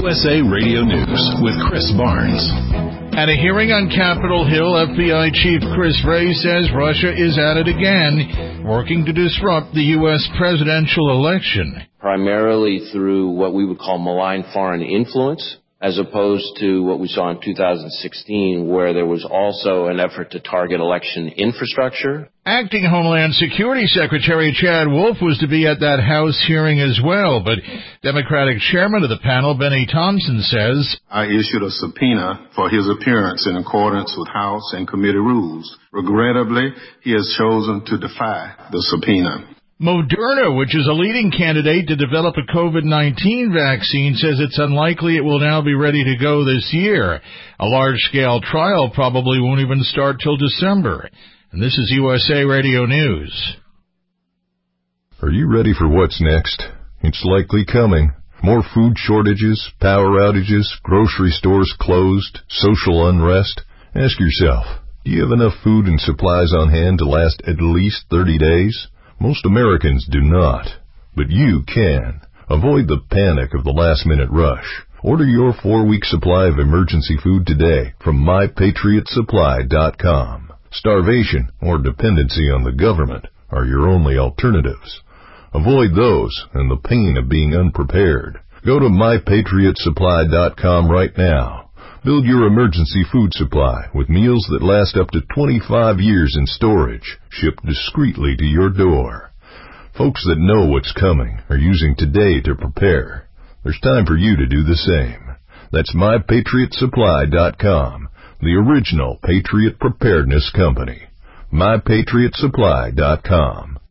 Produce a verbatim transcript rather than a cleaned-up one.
U S A Radio News with Chris Barnes. At a hearing on Capitol Hill, F B I Chief Chris Wray says Russia is at it again, working to disrupt the U S presidential election. Primarily through what we would call malign foreign influence, as opposed to what we saw in two thousand sixteen, where there was also an effort to target election infrastructure. Acting Homeland Security Secretary Chad Wolf was to be at that House hearing as well, but Democratic chairman of the panel, Benny Thompson, says, I issued a subpoena for his appearance in accordance with House and committee rules. Regrettably, he has chosen to defy the subpoena. Moderna, which is a leading candidate to develop a COVID nineteen vaccine, says it's unlikely it will now be ready to go this year. A large-scale trial probably won't even start till December. And this is U S A Radio News. Are you ready for what's next? It's likely coming. More food shortages, power outages, grocery stores closed, social unrest. Ask yourself, do you have enough food and supplies on hand to last at least thirty days? Most Americans do not, but you can. Avoid the panic of the last-minute rush. Order your four-week supply of emergency food today from my patriot supply dot com. Starvation or dependency on the government are your only alternatives. Avoid those and the pain of being unprepared. Go to my patriot supply dot com right now. Build your emergency food supply with meals that last up to twenty-five years in storage, shipped discreetly to your door. Folks that know what's coming are using today to prepare. There's time for you to do the same. That's my patriot supply dot com, the original Patriot Preparedness Company. my patriot supply dot com.